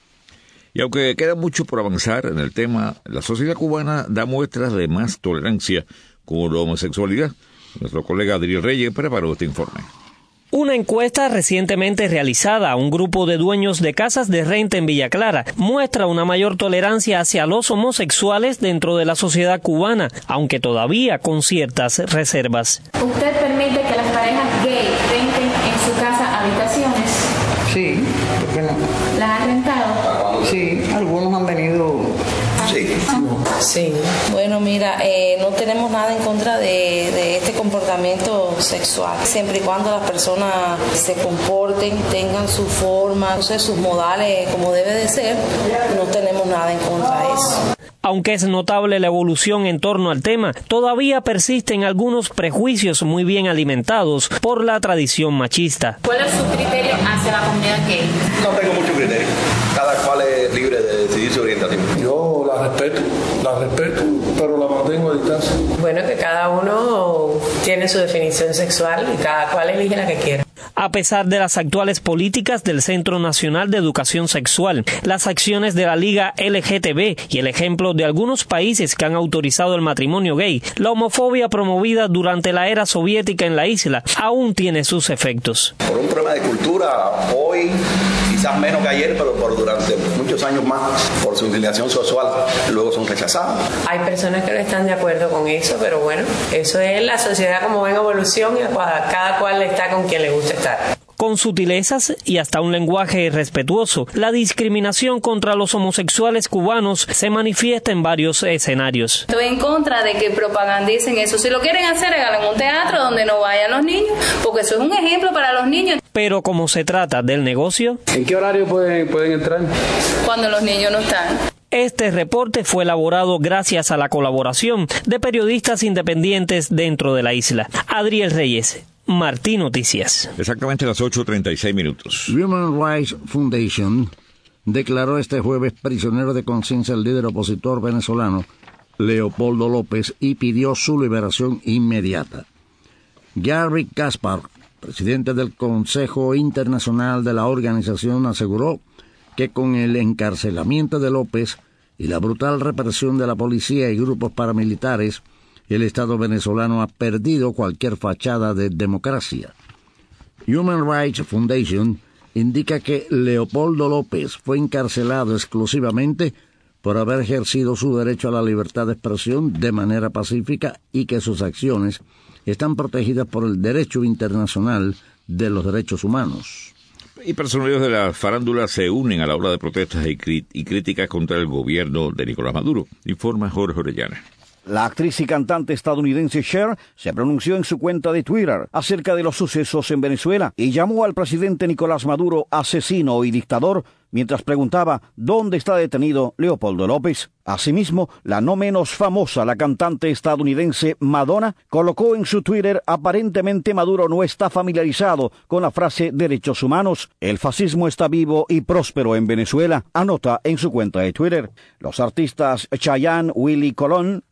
Y aunque queda mucho por avanzar en el tema, la sociedad cubana da muestras de más tolerancia con la homosexualidad. Nuestro colega Adriel Reyes preparó este informe. Una encuesta recientemente realizada a un grupo de dueños de casas de renta en Villa Clara muestra una mayor tolerancia hacia los homosexuales dentro de la sociedad cubana, aunque todavía con ciertas reservas. ¿Usted permite que las parejas gay renten en su casa habitaciones? Sí, ¿por qué no? ¿Las han rentado? Sí, algunos han venido. Sí. Sí, bueno, mira, eh, no tenemos nada en contra de, de este comportamiento sexual, siempre y cuando las personas se comporten, tengan su forma, no sé, sus modales como debe de ser, no tenemos nada en contra de eso. Aunque es notable la evolución en torno al tema, todavía persisten algunos prejuicios muy bien alimentados por la tradición machista. ¿Cuál es su criterio hacia la comunidad gay? No tengo mucho criterio. Cada cual es libre de decidir su orientación. Yo la respeto, la respeto, pero la mantengo a distancia. Bueno, que cada uno tiene su definición sexual y cada cual elige la que quiera. A pesar de las actuales políticas del Centro Nacional de Educación Sexual, las acciones de la Liga L G T B y el ejemplo de algunos países que han autorizado el matrimonio gay, la homofobia promovida durante la era soviética en la isla aún tiene sus efectos. Por un problema de cultura, hoy quizás menos que ayer, pero por durante muchos años más, por su inclinación sexual, luego son rechazados. Hay personas que no están de acuerdo con eso, pero bueno, eso es la sociedad como va en evolución y cada cual está con quien le gusta estar. Con sutilezas y hasta un lenguaje respetuoso, la discriminación contra los homosexuales cubanos se manifiesta en varios escenarios. Estoy en contra de que propagandicen eso. Si lo quieren hacer, háganlo en un teatro donde no vayan los niños, porque eso es un ejemplo para los niños. Pero como se trata del negocio... ¿En qué horario pueden, pueden entrar? Cuando los niños no están. Este reporte fue elaborado gracias a la colaboración de periodistas independientes dentro de la isla. Adriel Reyes, Martí Noticias. Exactamente las ocho treinta y seis minutos. Human Rights Foundation declaró este jueves prisionero de conciencia al líder opositor venezolano Leopoldo López y pidió su liberación inmediata. Gary Kaspar, presidente del Consejo Internacional de la organización, aseguró que con el encarcelamiento de López y la brutal represión de la policía y grupos paramilitares, el Estado venezolano ha perdido cualquier fachada de democracia. Human Rights Foundation indica que Leopoldo López fue encarcelado exclusivamente por haber ejercido su derecho a la libertad de expresión de manera pacífica y que sus acciones están protegidas por el derecho internacional de los derechos humanos. Y personeros de la farándula se unen a la ola de protestas y, crit- y críticas contra el gobierno de Nicolás Maduro, informa Jorge Orellana. La actriz y cantante estadounidense Cher se pronunció en su cuenta de Twitter acerca de los sucesos en Venezuela y llamó al presidente Nicolás Maduro asesino y dictador mientras preguntaba dónde está detenido Leopoldo López. Asimismo, la no menos famosa, la cantante estadounidense Madonna, colocó en su Twitter aparentemente Maduro no está familiarizado con la frase derechos humanos. El fascismo está vivo y próspero en Venezuela, anota en su cuenta de Twitter. Los artistas Chayanne, Willy Colón,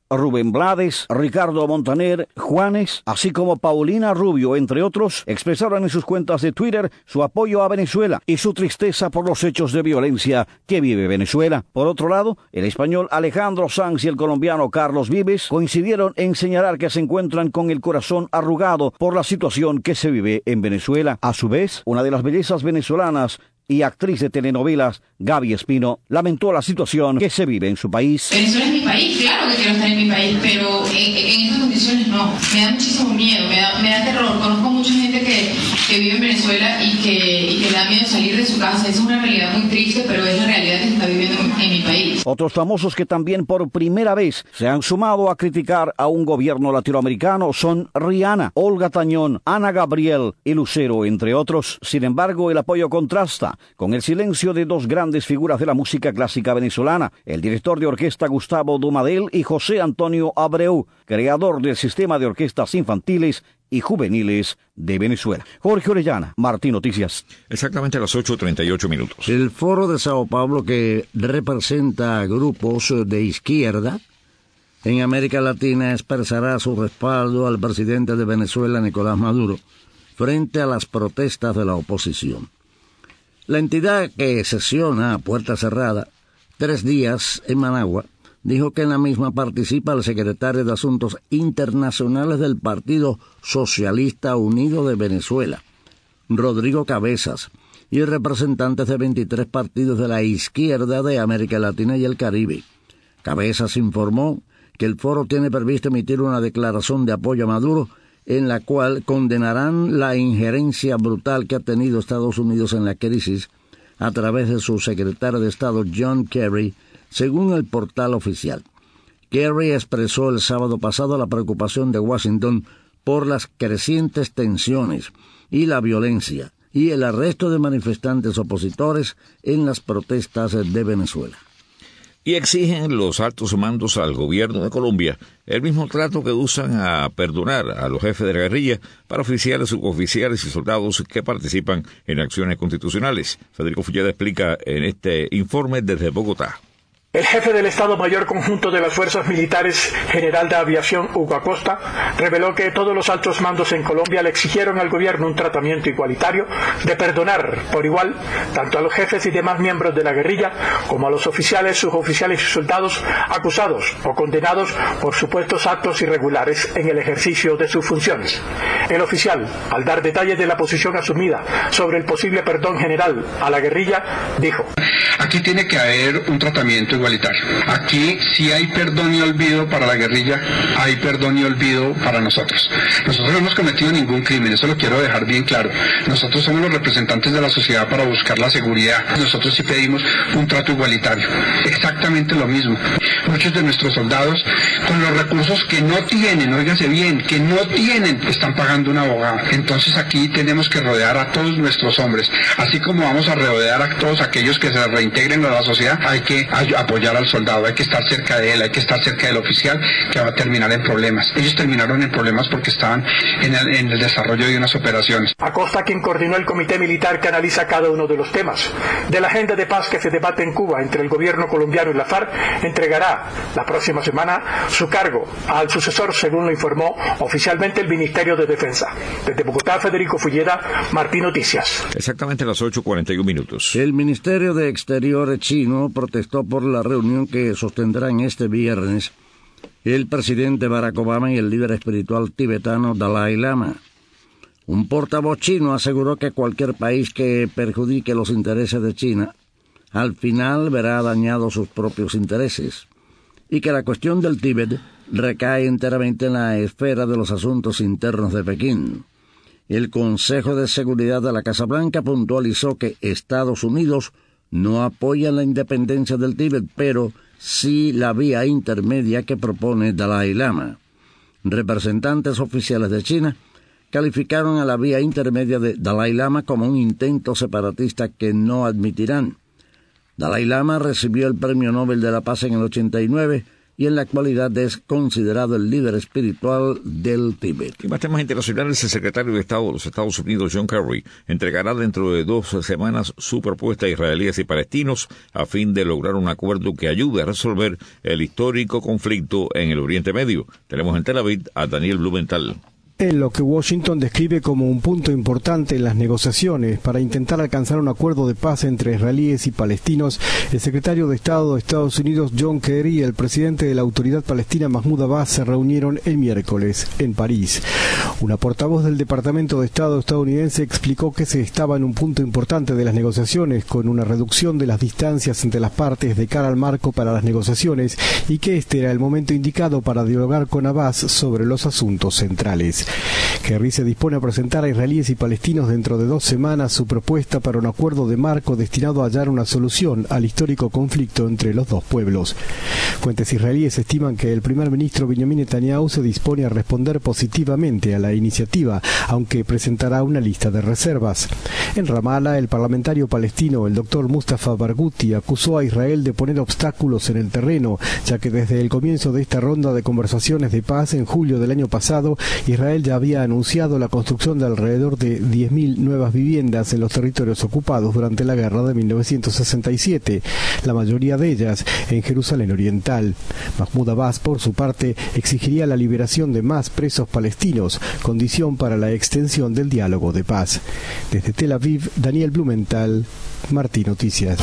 Rubén Blades, Ricardo Montaner, Juanes, así como Paulina Rubio, entre otros, expresaron en sus cuentas de Twitter su apoyo a Venezuela y su tristeza por los hechos de violencia que vive Venezuela. Por otro lado, el español Alejandro Sanz y el colombiano Carlos Vives coincidieron en señalar que se encuentran con el corazón arrugado por la situación que se vive en Venezuela. A su vez, una de las bellezas venezolanas y actriz de telenovelas, Gaby Espino, lamentó la situación que se vive en su país. Venezuela es mi país, claro que quiero estar en mi país, pero en, en estas condiciones no. Me da muchísimo miedo, me da, me da terror. Conozco mucha gente que, que vive en Venezuela y que, y que le da miedo salir de su casa. Es una realidad muy triste, pero es la realidad que se está viviendo en, en mi país. Otros famosos que también por primera vez se han sumado a criticar a un gobierno latinoamericano son Rihanna, Olga Tañón, Ana Gabriel y Lucero, entre otros. Sin embargo, el apoyo contrasta con el silencio de dos grandes figuras de la música clásica venezolana, el director de orquesta Gustavo Dumadel y José Antonio Abreu, creador del sistema de orquestas infantiles y juveniles de Venezuela. Jorge Orellana, Martín Noticias. Exactamente a las ocho treinta y ocho minutos. El Foro de Sao Paulo, que representa a grupos de izquierda en América Latina, expresará su respaldo al presidente de Venezuela, Nicolás Maduro, frente a las protestas de la oposición. La entidad, que sesiona a puerta cerrada tres días en Managua, dijo que en la misma participa el secretario de Asuntos Internacionales del Partido Socialista Unido de Venezuela, Rodrigo Cabezas, y representantes de veintitrés partidos de la izquierda de América Latina y el Caribe. Cabezas informó que el foro tiene previsto emitir una declaración de apoyo a Maduro, en la cual condenarán la injerencia brutal que ha tenido Estados Unidos en la crisis a través de su secretario de Estado John Kerry, según el portal oficial. Kerry expresó el sábado pasado la preocupación de Washington por las crecientes tensiones y la violencia y el arresto de manifestantes opositores en las protestas de Venezuela. Y exigen los altos mandos al gobierno de Colombia el mismo trato que usan a perdonar a los jefes de la guerrilla para oficiales, suboficiales y soldados que participan en acciones constitucionales. Federico Fulleda explica en este informe desde Bogotá. El jefe del Estado Mayor Conjunto de las Fuerzas Militares, general de aviación Hugo Acosta, reveló que todos los altos mandos en Colombia le exigieron al gobierno un tratamiento igualitario de perdonar por igual tanto a los jefes y demás miembros de la guerrilla como a los oficiales, suboficiales y soldados acusados o condenados por supuestos actos irregulares en el ejercicio de sus funciones. El oficial, al dar detalles de la posición asumida sobre el posible perdón general a la guerrilla, dijo: aquí tiene que haber un tratamiento igualitario. Aquí, si hay perdón y olvido para la guerrilla, hay perdón y olvido para nosotros. Nosotros no hemos cometido ningún crimen, eso lo quiero dejar bien claro. Nosotros somos los representantes de la sociedad para buscar la seguridad. Nosotros sí pedimos un trato igualitario. Exactamente lo mismo. Muchos de nuestros soldados, con los recursos que no tienen, óigase bien, que no tienen, están pagando un abogado. Entonces aquí tenemos que rodear a todos nuestros hombres. Así como vamos a rodear a todos aquellos que se reintegren a la sociedad, hay que apoyar al soldado, hay que estar cerca de él, hay que estar cerca del oficial que va a terminar en problemas. Ellos terminaron en problemas porque estaban en el, en el desarrollo de unas operaciones. Acosta, quien coordinó el comité militar que analiza cada uno de los temas de la agenda de paz que se debate en Cuba entre el gobierno colombiano y la FARC, entregará la próxima semana su cargo al sucesor, según lo informó oficialmente el Ministerio de Defensa. Desde Bogotá, Federico Fulleda, Martín Noticias. Exactamente a las ocho cuarenta y un minutos. El Ministerio de Exteriores chino protestó por la reunión que sostendrán este viernes el presidente Barack Obama y el líder espiritual tibetano Dalai Lama. Un portavoz chino aseguró que cualquier país que perjudique los intereses de China al final verá dañados sus propios intereses, y que la cuestión del Tíbet recae enteramente en la esfera de los asuntos internos de Pekín. El Consejo de Seguridad de la Casa Blanca puntualizó que Estados Unidos no apoya la independencia del Tíbet, pero sí la vía intermedia que propone Dalai Lama. Representantes oficiales de China calificaron a la vía intermedia de Dalai Lama como un intento separatista que no admitirán. Dalai Lama recibió el Premio Nobel de la Paz en el ochenta y nueve y en la actualidad es considerado el líder espiritual del Tíbet. En más temas internacionales, el secretario de Estado de los Estados Unidos, John Kerry, entregará dentro de dos semanas su propuesta a israelíes y palestinos a fin de lograr un acuerdo que ayude a resolver el histórico conflicto en el Oriente Medio. Tenemos en Tel Aviv a Daniel Blumenthal. En lo que Washington describe como un punto importante en las negociaciones para intentar alcanzar un acuerdo de paz entre israelíes y palestinos, el secretario de Estado de Estados Unidos, John Kerry, y el presidente de la Autoridad Palestina, Mahmoud Abbas, se reunieron el miércoles en París. Una portavoz del Departamento de Estado estadounidense explicó que se estaba en un punto importante de las negociaciones, con una reducción de las distancias entre las partes de cara al marco para las negociaciones, y que este era el momento indicado para dialogar con Abbas sobre los asuntos centrales. Kerry se dispone a presentar a israelíes y palestinos dentro de dos semanas su propuesta para un acuerdo de marco destinado a hallar una solución al histórico conflicto entre los dos pueblos. Fuentes israelíes estiman que el primer ministro Benjamin Netanyahu se dispone a responder positivamente a la iniciativa, aunque presentará una lista de reservas. En Ramallah, el parlamentario palestino, el doctor Mustafa Barghouti, acusó a Israel de poner obstáculos en el terreno, ya que desde el comienzo de esta ronda de conversaciones de paz en julio del año pasado, Israel ya había anunciado la construcción de alrededor de diez mil nuevas viviendas en los territorios ocupados durante la guerra de mil novecientos sesenta y siete, la mayoría de ellas en Jerusalén Oriental. Mahmoud Abbas, por su parte, exigiría la liberación de más presos palestinos, condición para la extensión del diálogo de paz. Desde Tel Aviv, Daniel Blumenthal, Martí Noticias.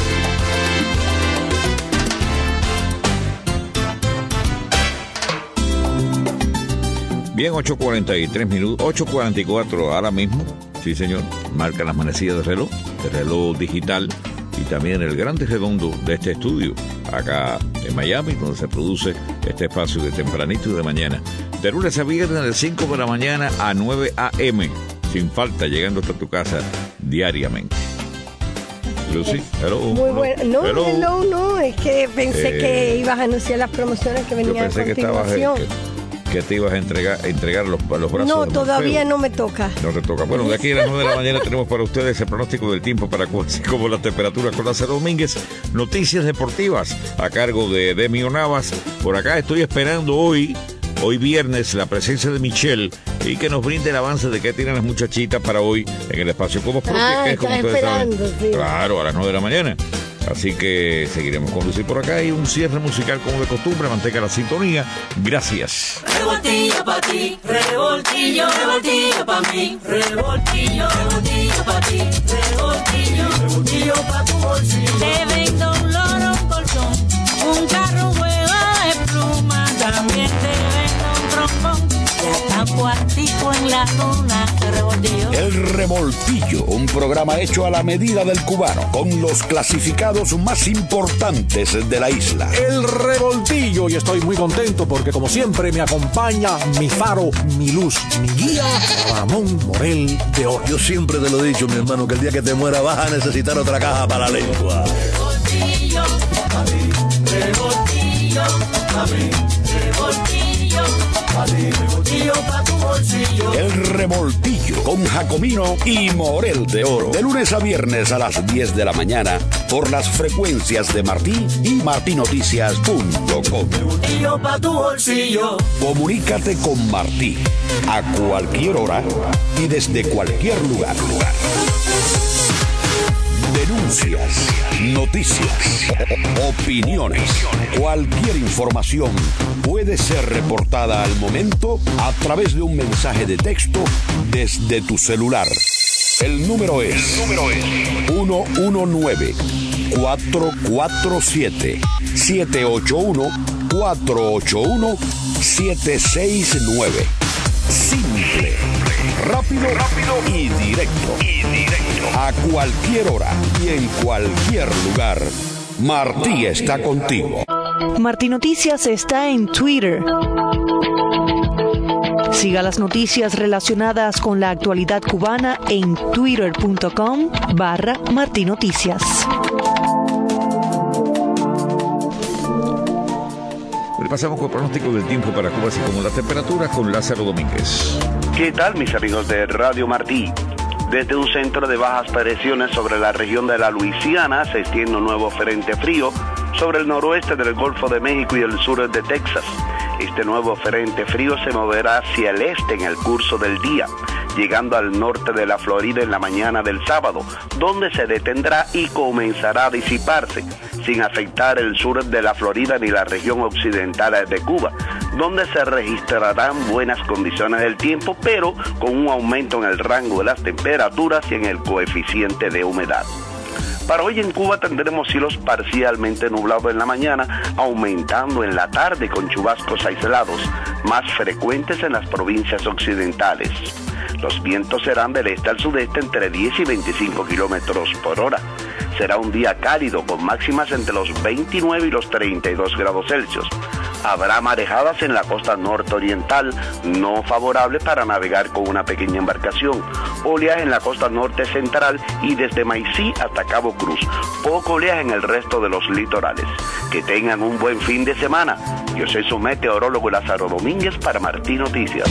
Bien, ocho cuarenta y tres minutos, ocho cuarenta y cuatro ahora mismo, sí señor, marcan las manecillas del reloj, el reloj digital y también el grande redondo de este estudio, acá en Miami, donde se produce este espacio de tempranito y de mañana. De lunes a viernes de cinco de la mañana a nueve a eme, sin falta, llegando hasta tu casa diariamente. Lucy, hello. Muy bueno. No, hello. hello, no, es que pensé Eh, que ibas a anunciar las promociones que venían a Yo pensé que estabas, eh, continuación. que, que te ibas a entregar, a entregar los, los brazos. No, de todavía Morfeo. no me toca. No te toca. Bueno, de aquí a las nueve de la mañana tenemos para ustedes el pronóstico del tiempo para Cuba, así como la temperatura con Lázaro Domínguez. Noticias deportivas a cargo de Demio Navas. Por acá estoy esperando hoy, hoy viernes, la presencia de Michelle y que nos brinde el avance de qué tienen las muchachitas para hoy en el espacio Como Propia, Ah, que es como estás ustedes saben. esperando, sí. Claro, a las nueve de la mañana. Así que seguiremos con Lucy por acá y un cierre musical como de costumbre. Mantenga la sintonía. Gracias. Revoltillo pa' ti, revoltillo, revoltillo pa' mí, revoltillo, revoltillo pa' ti, revoltillo, revoltillo pa' tu bolsillo. Te vendo un loro, un colchón, un carro, un juego de pluma, también te vendo un trombón y hasta un cuartico en la luna, revoltillo. El Revoltillo, un programa hecho a la medida del cubano, con los clasificados más importantes de la isla. El Revoltillo, y estoy muy contento porque como siempre me acompaña mi faro, mi luz, mi guía, Ramón Morel de Oro. Yo siempre te lo he dicho, mi hermano, que el día que te muera vas a necesitar otra caja para la lengua. Revoltillo pa' mí, revoltillo pa' mí, revoltillo pa' ti, revoltillo pa' tu bolsillo. El Revoltillo con Jacomino y Morel de Oro. De lunes a viernes a las diez de la mañana por las frecuencias de Martí y martí noticias punto com. Revoltillo pa' tu bolsillo. Comunícate con Martí a cualquier hora y desde cualquier lugar. Denuncias, noticias, opiniones, cualquier información puede ser reportada al momento a través de un mensaje de texto desde tu celular. El número es uno uno nueve, cuatro cuatro siete, siete ocho uno, cuatro ocho uno, siete seis nueve. Simple, rápido, rápido y directo. Y directo. A cualquier hora y en cualquier lugar. Martí está contigo. Martí Noticias está en Twitter. Siga las noticias relacionadas con la actualidad cubana en twitter.com barra Martí Noticias. Pasamos con el pronóstico del tiempo para Cuba, así como las temperaturas con Lázaro Domínguez. ¿Qué tal, mis amigos de Radio Martí? Desde un centro de bajas presiones sobre la región de la Luisiana se extiende un nuevo frente frío sobre el noroeste del Golfo de México y el sur de Texas. Este nuevo frente frío se moverá hacia el este en el curso del día, llegando al norte de la Florida en la mañana del sábado, donde se detendrá y comenzará a disiparse, sin afectar el sur de la Florida ni la región occidental de Cuba, donde se registrarán buenas condiciones del tiempo, pero con un aumento en el rango de las temperaturas y en el coeficiente de humedad. Para hoy en Cuba tendremos cielos parcialmente nublados en la mañana, aumentando en la tarde con chubascos aislados, más frecuentes en las provincias occidentales. Los vientos serán del este al sudeste entre diez y veinticinco kilómetros por hora. Será un día cálido con máximas entre los veintinueve y los treinta y dos grados Celsius. Habrá marejadas en la costa norte-oriental, no favorable para navegar con una pequeña embarcación. Oleaje en la costa norte central y desde Maicí hasta Cabo Cruz. Poco oleaje en el resto de los litorales. Que tengan un buen fin de semana. Yo soy su meteorólogo Lázaro Domínguez para Martí Noticias.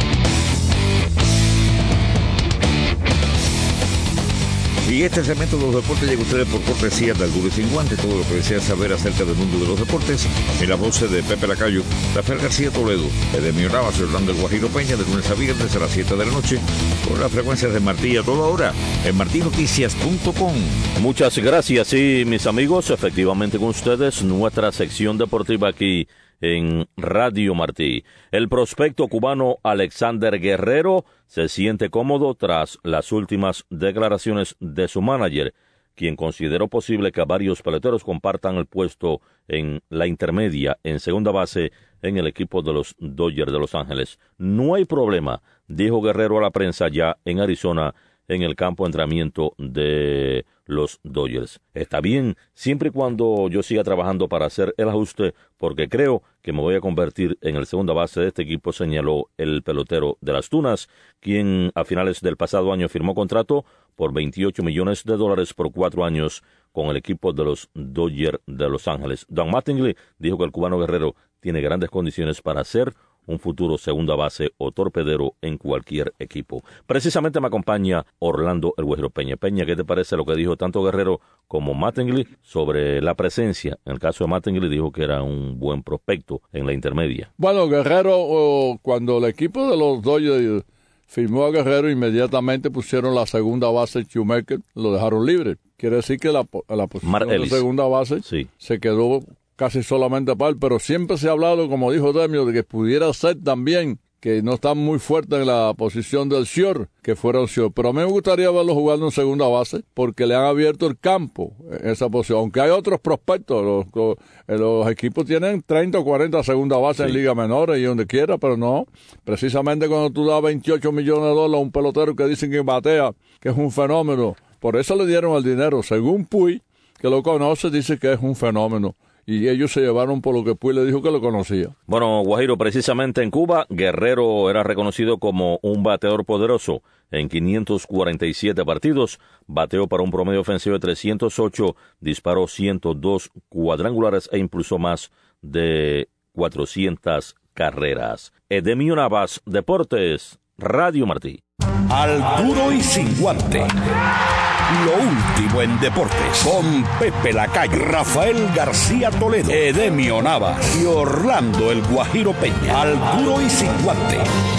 Y este segmento de los deportes llega a ustedes por cortesía de Alduro y Sin Guantes. Todo lo que desea saber acerca del mundo de los deportes en la voz de Pepe Lacayo, Rafael García Toledo, Edemio Navas y Orlando El Guajiro Peña, de lunes a viernes a las siete de la noche, con las frecuencias de Martí a toda hora en martí noticias punto com. Muchas gracias, y mis amigos, efectivamente con ustedes, nuestra sección deportiva aquí en Radio Martí. El prospecto cubano Alexander Guerrero se siente cómodo tras las últimas declaraciones de su manager, quien consideró posible que varios peloteros compartan el puesto en la intermedia en segunda base en el equipo de los Dodgers de Los Ángeles. No hay problema, dijo Guerrero a la prensa ya en Arizona, en el campo de entrenamiento de los Dodgers. Está bien, siempre y cuando yo siga trabajando para hacer el ajuste, porque creo que me voy a convertir en el segunda base de este equipo, señaló el pelotero de las Tunas, quien a finales del pasado año firmó contrato por veintiocho millones de dólares por cuatro años con el equipo de los Dodgers de Los Ángeles. Don Mattingly dijo que el cubano Guerrero tiene grandes condiciones para ser un futuro segunda base o torpedero en cualquier equipo. Precisamente me acompaña Orlando El Guajiro Peña. Peña, ¿qué te parece lo que dijo tanto Guerrero como Mattingly sobre la presencia? En el caso de Mattingly dijo que era un buen prospecto en la intermedia. Bueno, Guerrero, oh, cuando el equipo de los Dodgers firmó a Guerrero, inmediatamente pusieron la segunda base Shoemaker, lo dejaron libre. Quiere decir que la, la posición de segunda base sí. se quedó casi solamente para él, pero siempre se ha hablado, como dijo Demio, de que pudiera ser también que no está muy fuerte en la posición del short, que fuera un short. Pero a mí me gustaría verlo jugando en segunda base, porque le han abierto el campo en esa posición. Aunque hay otros prospectos, los, los, los equipos tienen treinta o cuarenta segunda base sí. en ligas menores y donde quiera, pero no. Precisamente cuando tú das veintiocho millones de dólares a un pelotero que dicen que batea, que es un fenómeno, por eso le dieron el dinero. Según Puy, que lo conoce, dice que es un fenómeno. Y ellos se llevaron por lo que Puy le dijo que lo conocía. Bueno, Guajiro, precisamente en Cuba, Guerrero era reconocido como un bateador poderoso. En quinientos cuarenta y siete partidos, bateó para un promedio ofensivo de trescientos ocho, disparó ciento dos cuadrangulares e impulsó más de cuatrocientas carreras. Edemio Navas, Deportes, Radio Martí. Al duro y sin guante. Lo último en deportes, con Pepe Lacayo, Rafael García Toledo, Edemio Navas y Orlando El Guajiro Peña. Al duro y sin guante.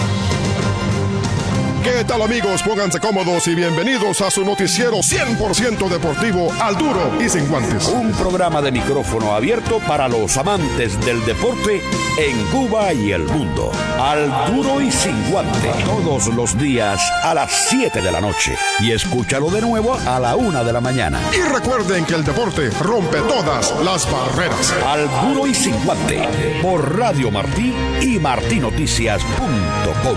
¿Qué tal, amigos? Pónganse cómodos y bienvenidos a su noticiero cien por ciento deportivo Al Duro y Sin Guantes. Un programa de micrófono abierto para los amantes del deporte en Cuba y el mundo. Al Duro y Sin Guante. Todos los días a las siete de la noche. Y escúchalo de nuevo a la una de la mañana. Y recuerden que el deporte rompe todas las barreras. Al Duro y Sin Guante. Por Radio Martí y martí noticias punto com.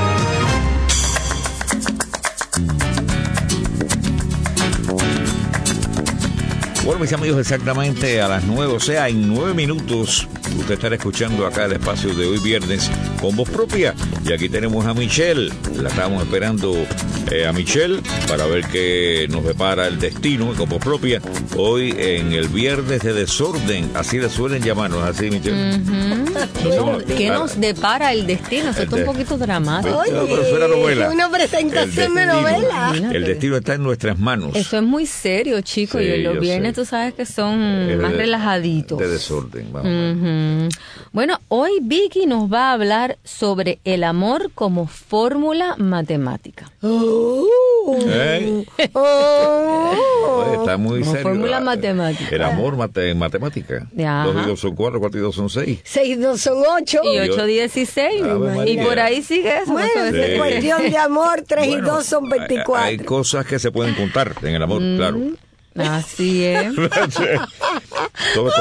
Bueno, mis amigos, exactamente a las nueve, o sea, en nueve minutos, usted estará escuchando acá el espacio de hoy viernes con voz propia. Y aquí tenemos a Michelle, la estábamos esperando eh, a Michelle para ver qué nos depara el destino como propia hoy en el viernes de desorden, así le suelen llamarnos, así Michelle. Uh-huh. ¿Qué nos depara el destino? Eso está un poquito dramático. Oye, no, pero eso era novela. Una presentación de novela. El destino está en nuestras manos. Eso es muy serio, chicos, sí, y los viernes sé. Tú sabes que son es más de, relajaditos. De desorden, vamos. Uh-huh. Bueno, hoy Vicky nos va a hablar sobre el amor como fórmula matemática. Oh. ¿Eh? Oh. Oye, está muy como serio. Fórmula matemática. El amor mate, en matemática. Ajá. Dos y dos son cuatro, cuatro y dos son seis. Seis y dos son ocho. Y ocho, dieciséis. Y por ahí sigue eso. Bueno, eso es sí. cuestión de amor. Tres bueno, y dos son veinticuatro. Hay, hay cosas que se pueden contar en el amor, mm. claro. Así es. Todo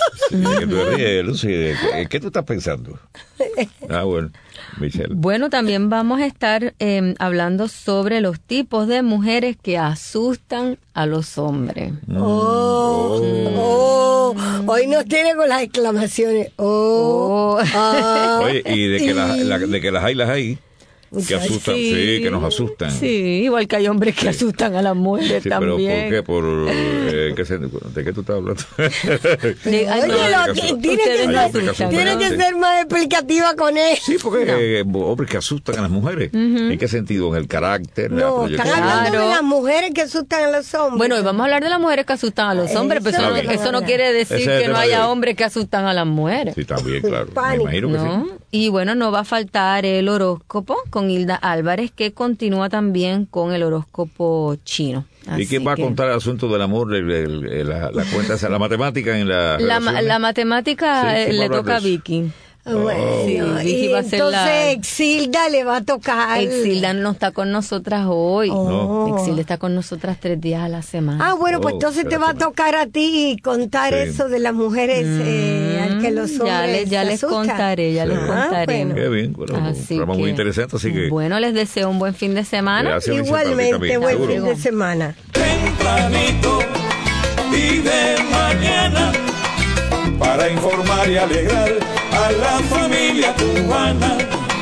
¿Qué, ¿Qué tú estás pensando? Ah, bueno, Michelle. Bueno, también vamos a estar eh, hablando sobre los tipos de mujeres que asustan a los hombres. Mm. Oh, oh, oh. Hoy nos tiene con las exclamaciones. Oh, oh. Ah, Oye, y de que, la, la, de que las hay, las hay. Que asustan, sí, sí, que nos asustan. Sí, igual que hay hombres que sí. asustan a las mujeres sí, también. Pero ¿por qué? Por, eh, ¿qué se, ¿De qué tú estás hablando? De, ay, no, lo, que, tiene, que ser, que tiene que ser más explicativa con eso. Sí, porque no. eh, hombres que asustan a las mujeres. Uh-huh. ¿En qué sentido? ¿En el carácter? No, están hablando claro. de las mujeres que asustan a los hombres. Bueno, y vamos a hablar de las mujeres que asustan a los hombres, eso, pero eso, no, eso no quiere decir que no haya de... hombres que asustan a las mujeres. Sí, también, claro. Me imagino que ¿no? sí. Y bueno, no va a faltar el horóscopo con Hilda Álvarez, que continúa también con el horóscopo chino. Así ¿Y quién va que... a contar el asunto del amor, el, el, el, la, la cuenta, la matemática en la La, la matemática sí, le toca a Vicky. Bueno, sí, Vicky va a ser entonces la... Exilda le va a tocar. Exilda no está con nosotras hoy. Oh. Exilda está con nosotras tres días a la semana. Ah, bueno, pues entonces oh, te va a tocar a ti contar sí. eso de las mujeres mm, eh, al que los hombres ya les, ya les contaré, ya sí. les contaré. Ah, bueno. Qué bien, bueno, así un programa que, muy interesante, así que... Bueno, les deseo un buen fin de semana. Gracias, igualmente, buen Seguro. fin de semana. Tempranito y de mañana para informar y alegrar a la familia cubana.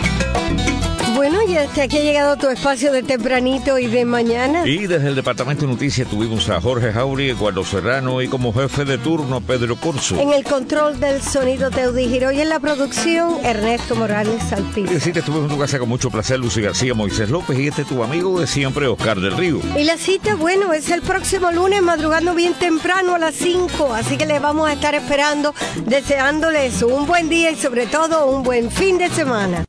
Bueno, y hasta aquí ha llegado tu espacio de tempranito y de mañana. Y desde el Departamento de Noticias tuvimos a Jorge Jauri, Eduardo Serrano y como jefe de turno Pedro Corso. En el control del sonido Teudi Giró y en la producción Ernesto Morales Saltillo. Y sí, te estuvimos en tu casa con mucho placer, Lucy García, Moisés López y este tu amigo de siempre, Oscar del Río. Y la cita, bueno, es el próximo lunes madrugando bien temprano a las cinco, así que les vamos a estar esperando, deseándoles un buen día y sobre todo un buen fin de semana.